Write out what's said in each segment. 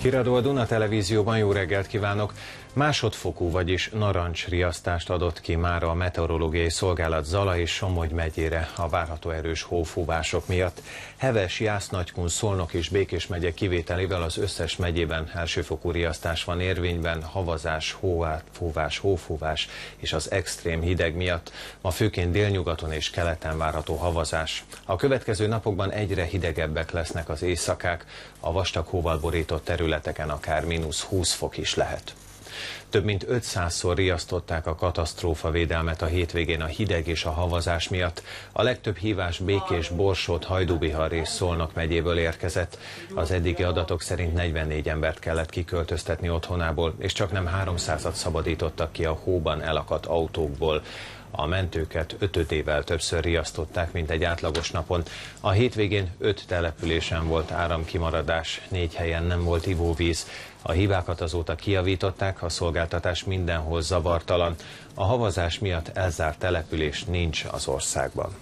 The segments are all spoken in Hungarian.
Híradó a Duna Televízióban, jó reggelt kívánok! Másodfokú, vagyis narancsriasztást adott ki mára a meteorológiai szolgálat Zala és Somogy megyére a várható erős hófúvások miatt. Heves, Jász-Nagykun, Szolnok és Békés megye kivételével az összes megyében elsőfokú riasztás van érvényben, havazás, hófúvás és az extrém hideg miatt. Ma főként délnyugaton és keleten várható havazás. A következő napokban egyre hidegebbek lesznek az éjszakák, a vastag hóval borított területeken akár -20 fok is lehet. Több mint 500-szor riasztották a katasztrófavédelmet a hétvégén a hideg és a havazás miatt. A legtöbb hívás Békés, Borsod, Hajdúbihar és Szolnok megyéből érkezett. Az eddigi adatok szerint 44 embert kellett kiköltöztetni otthonából, és csaknem 300-at szabadítottak ki a hóban elakadt autókból. A mentőket 5-ével többször riasztották, mint egy átlagos napon. A hétvégén 5 településen volt áramkimaradás, 4 helyen nem volt ivóvíz. A hibákat azóta kijavították, a szolgáltatás mindenhol zavartalan. A havazás miatt elzárt település nincs az országban.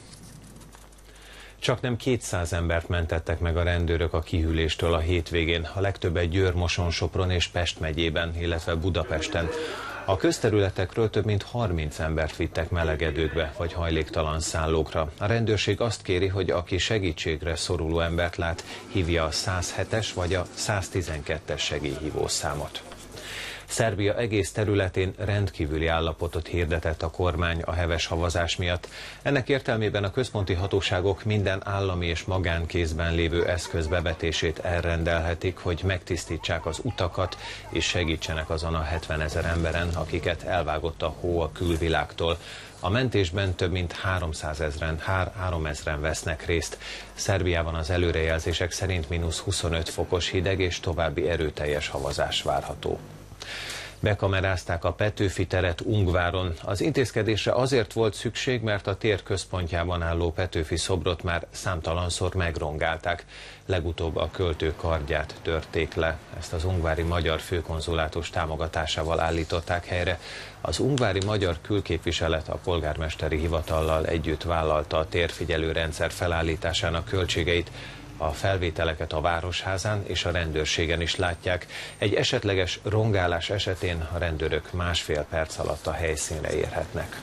Csaknem 200 embert mentettek meg a rendőrök a kihűléstől a hétvégén, a legtöbbet Győr, Moson, Sopron és Pest megyében, illetve Budapesten. A közterületekről több mint 30 embert vittek melegedőkbe vagy hajléktalan szállókra. A rendőrség azt kéri, hogy aki segítségre szoruló embert lát, hívja a 107-es vagy a 112-es segélyhívószámot. Szerbia egész területén rendkívüli állapotot hirdetett a kormány a heves havazás miatt. Ennek értelmében a központi hatóságok minden állami és magánkézben lévő eszköz bevetését elrendelhetik, hogy megtisztítsák az utakat és segítsenek azon a 70 000 emberen, akiket elvágott a hó a külvilágtól. A mentésben több mint 300 000-en vesznek részt. Szerbiában az előrejelzések szerint -25 fokos hideg és további erőteljes havazás várható. Bekamerázták a Petőfi teret Ungváron. Az intézkedésre azért volt szükség, mert a tér központjában álló Petőfi szobrot már számtalanszor megrongálták. Legutóbb a költő kardját törték le. Ezt az ungvári magyar főkonzulátus támogatásával állították helyre. Az ungvári magyar külképviselet a polgármesteri hivatallal együtt vállalta a térfigyelő rendszer felállításának költségeit. A felvételeket a Városházán és a rendőrségen is látják. Egy esetleges rongálás esetén a rendőrök 1,5 perc alatt a helyszínre érhetnek.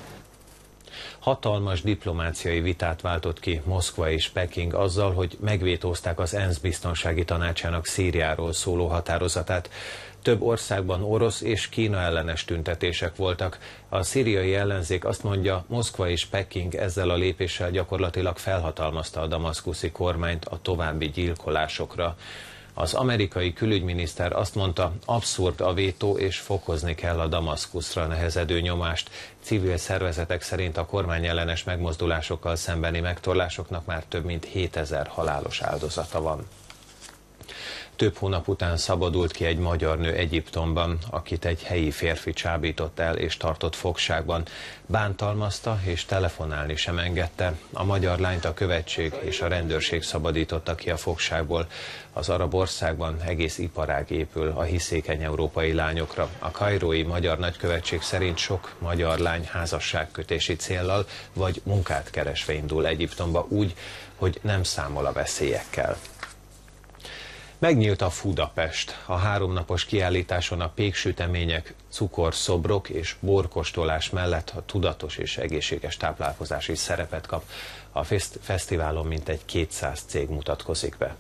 Hatalmas diplomáciai vitát váltott ki Moszkva és Peking azzal, hogy megvétózták az ENSZ biztonsági tanácsának Szíriáról szóló határozatát. Több országban orosz és Kína ellenes tüntetések voltak. A szíriai ellenzék azt mondja, Moszkva és Peking ezzel a lépéssel gyakorlatilag felhatalmazta a damaszkuszi kormányt a további gyilkolásokra. Az amerikai külügyminiszter azt mondta, abszurd a vétó és fokozni kell a Damaszkuszra nehezedő nyomást. Civil szervezetek szerint a kormányellenes megmozdulásokkal szembeni megtorlásoknak már több mint 7000 halálos áldozata van. Több hónap után szabadult ki egy magyar nő Egyiptomban, akit egy helyi férfi csábított el és tartott fogságban. Bántalmazta és telefonálni sem engedte. A magyar lányt a követség és a rendőrség szabadította ki a fogságból. Az arab országban egész iparág épül a hiszékeny európai lányokra. A kairói magyar nagykövetség szerint sok magyar lány házasságkötési céllal vagy munkát keresve indul Egyiptomba úgy, hogy nem számol a veszélyekkel. Megnyílt a Foodapest. A 3 napos kiállításon a péksütemények, cukorszobrok és borkóstolás mellett a tudatos és egészséges táplálkozás is szerepet kap. A fesztiválon mintegy 200 cég mutatkozik be.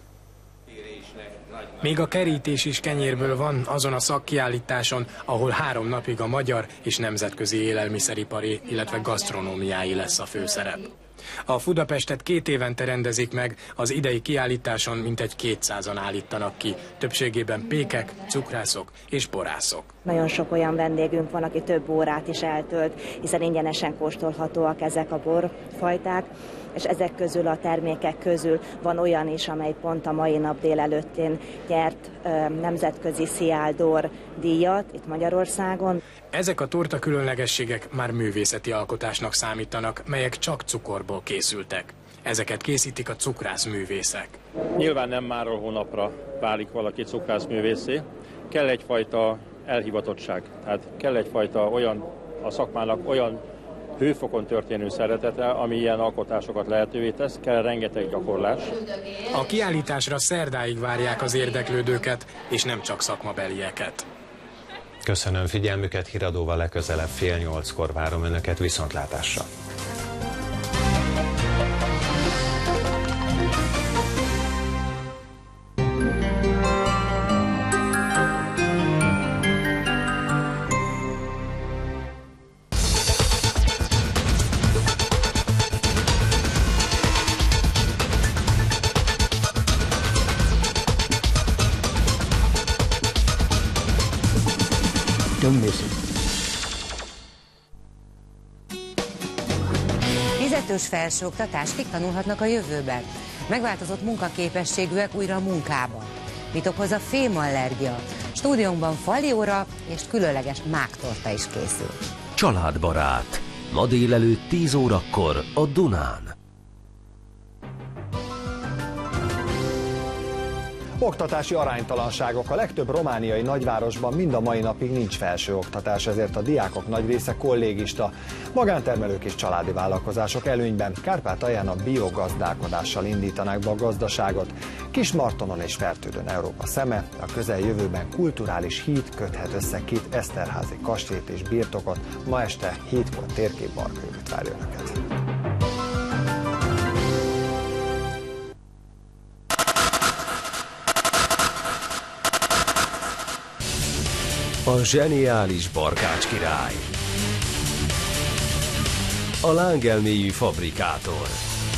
Még a kerítés is kenyérből van azon a szakkiállításon, ahol 3 napig a magyar és nemzetközi élelmiszeripari, illetve gasztronómiái lesz a főszerep. A Foodapestet 2 évente rendezik meg, az idei kiállításon mintegy 200-an állítanak ki, többségében pékek, cukrászok és borászok. Nagyon sok olyan vendégünk van, aki több órát is eltölt, hiszen ingyenesen kóstolhatóak ezek a borfajták, és ezek közül a termékek közül van olyan is, amely pont a mai nap délelőttén nyert nemzetközi Sziáldor díjat itt Magyarországon. Ezek a torta különlegességek már művészeti alkotásnak számítanak, melyek csak cukorból készültek. Ezeket készítik a cukrászművészek. Nyilván nem máról hónapra válik valaki cukrászművészé. Kell egyfajta elhivatottság, tehát kell egyfajta olyan a szakmának olyan hőfokon történő szeretetre, ami ilyen alkotásokat lehetővé tesz, kell rengeteg gyakorlás. A kiállításra szerdáig várják az érdeklődőket, és nem csak szakmabelieket. Köszönöm figyelmüket, híradóval legközelebb 7:30-kor várom önöket, viszontlátásra. Fizetős felsőoktatás, kik tanulhatnak a jövőben? Megváltozott munkaképességűek újra a munkában. Mit okoz a fémallergia? Stúdiónkban falióra és különleges mágtorta is készül. Családbarát. Ma délelőtt 10 órakor a Dunán. Oktatási aránytalanságok. A legtöbb romániai nagyvárosban mind a mai napig nincs felsőoktatás, ezért a diákok nagy része kollégista. Magántermelők és családi vállalkozások előnyben Kárpátalján a biogazdálkodással indítanák be a gazdaságot. Kismartonon és Fertődön Európa szeme, a közeljövőben kulturális híd köthet össze két eszterházi kastélyt és birtokot. Ma este 7-kor térkép Barkőrült várja önöket. A zseniális Barkács király. A lángelméjű fabrikátor.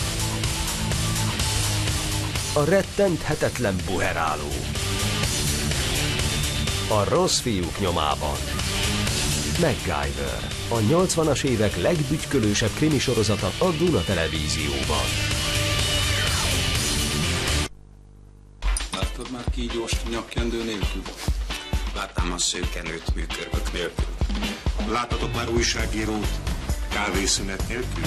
A rettenthetetlen buheráló. A rossz fiúk nyomában. MacGyver. A 80-as évek legbügykölősebb krimisorozata a Duna Televízióban. Láttad már kígyóst nyakkendő nélkül? Láttam a szőkenőt műkörbök nélkül. Láttatok már újságírót kávészünet nélkül?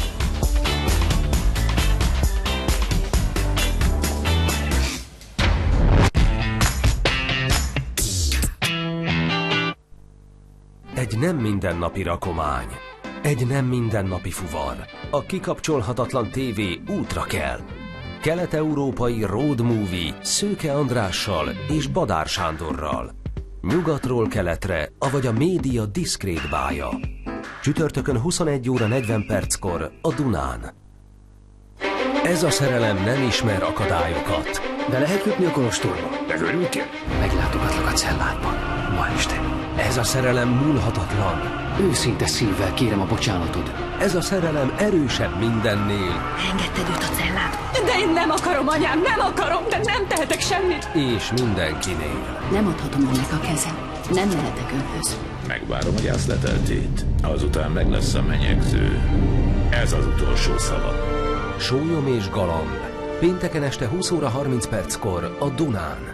Egy nem mindennapi rakomány. Egy nem mindennapi fuvar. A kikapcsolhatatlan tévé útra kell. Kelet-európai road movie Szőke Andrással és Badár Sándorral. Nyugatról keletre, avagy a média diszkrét bája. Csütörtökön 21:40 a Dunán. Ez a szerelem nem ismer akadályokat. De lehet jutni a kolostorba? Megörültél? Meglátogatlak a celládban. Ma este. Ez a szerelem múlhatatlan. Őszinte szívvel kérem a bocsánatod. Ez a szerelem erősebb mindennél. Engedted őt a celládba? De én nem akarom, anyám, nem akarom, de nem tehetek semmit. És mindenkinél. Nem adhatom önnek a kezem. Nem mehetek önhöz. Megvárom a gyászleteltét. Azután meg lesz a menyegző. Ez az utolsó szava. Sólyom és galamb. Pénteken este 20:30 a Dunán.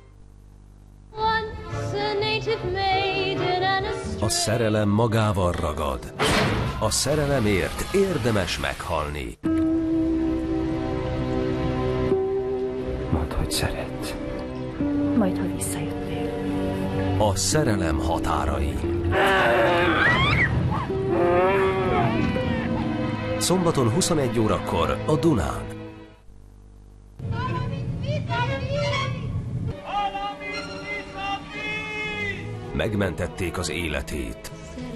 A szerelem magával ragad. A szerelemért érdemes meghalni. Mondd, hogy szeret. Majd, ha visszajöttél. A szerelem határai. Szombaton 21 órakor a Dunán. Megmentették az életét.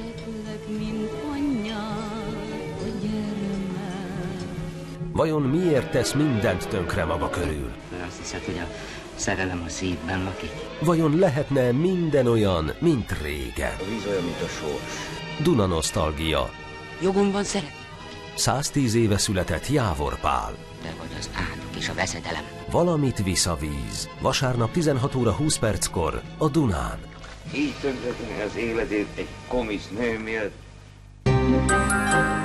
Vajon miért tesz mindent tönkre maga körül? Azt hiszed, hogy a szerelem a szívben lakik? Vajon lehetne minden olyan, mint régen? A víz olyan, mint a sors. Duna nosztalgia. Jogom van szeretni. 110 éve született Jávor Pál. Te vagy az átok és a veszedelem. Valamit visz a víz. Vasárnap 16:20 a Dunán. Így tönkreteni az életét egy komisz nő miatt.